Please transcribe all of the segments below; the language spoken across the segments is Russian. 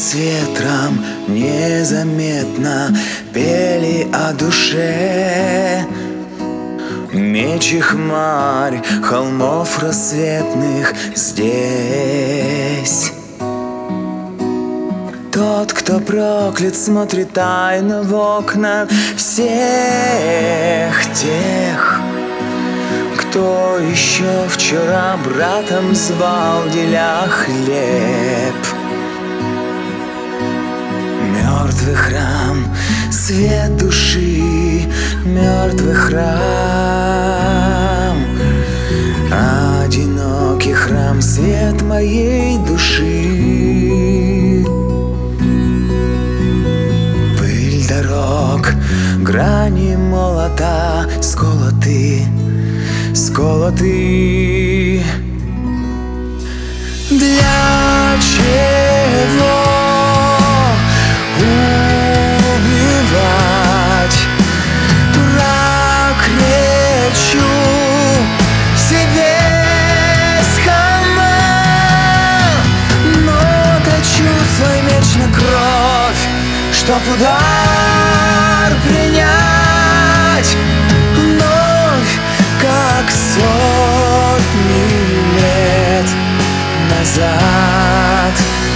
с ветром незаметно пели о душе. Меч и хмарь холмов рассветных здесь. Тот, кто проклят, смотрит тайно в окна всех тех, кто еще вчера братом звал, деля хлеб. Мертвый храм, свет души, мертвый храм, одинокий храм, свет моей души. Пыль дорог, грани молота, сколоты, сколоты. Для чего убивать? Прокричу себе с холма, но точу свой меч на кровь, чтоб удар принять вновь, как сотни лет назад.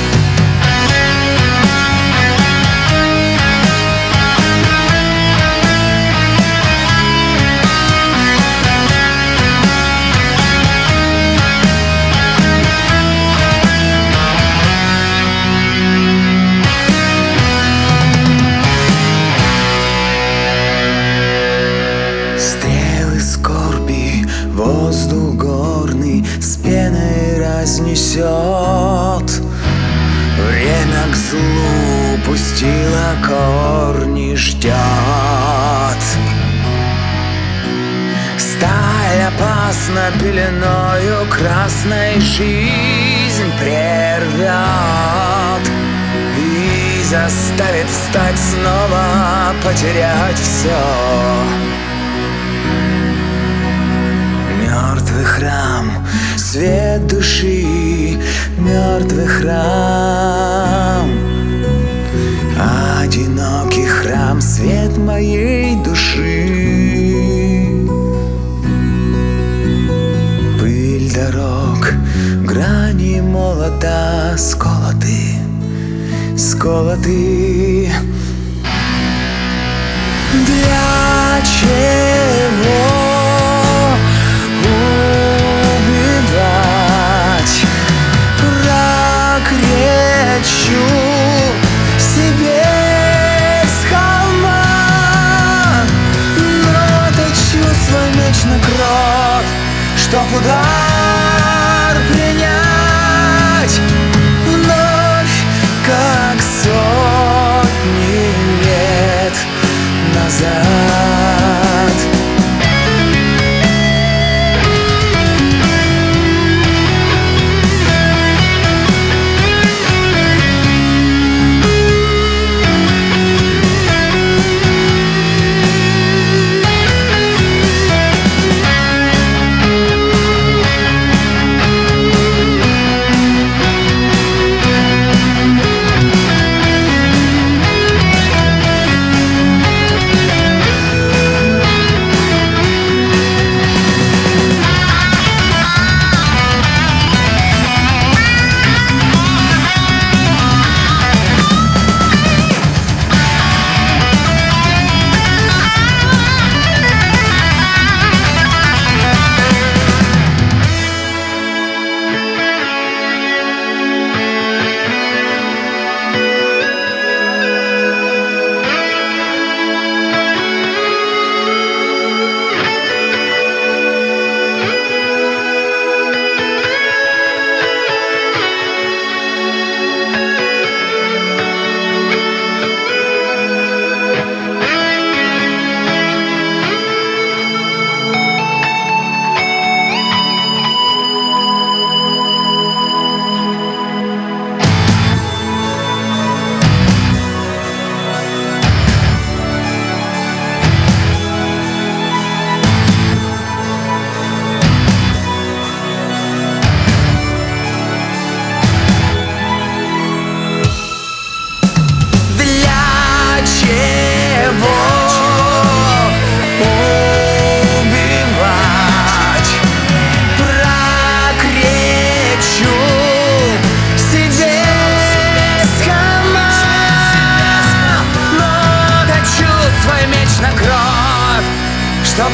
Стрелы скорби воздух горный с пеной разнесет. Время к злу пустило корни, ждет. Сталь опасна пеленою красной, жизнь прервет и заставит встать снова, потерять все. Мертвый храм, свет души, мертвый храм, одинокий храм, свет моей души. Пыль дорог, грани молота, сколоты, сколоты. Для чего убивать? Прокричу себе с холма, но точу свой меч на кровь, чтоб удар принять вновь, как сотни лет назад.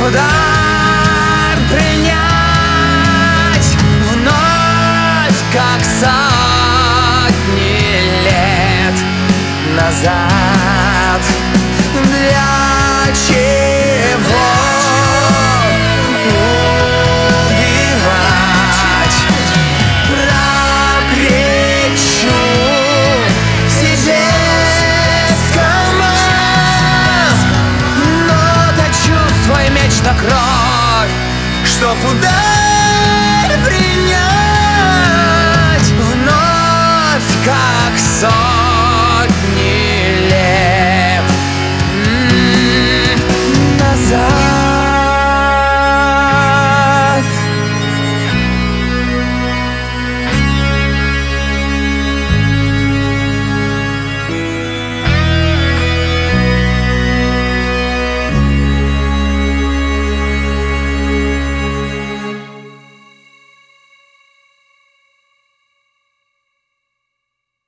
удар принять вновь, как сотни лет назад. Для чего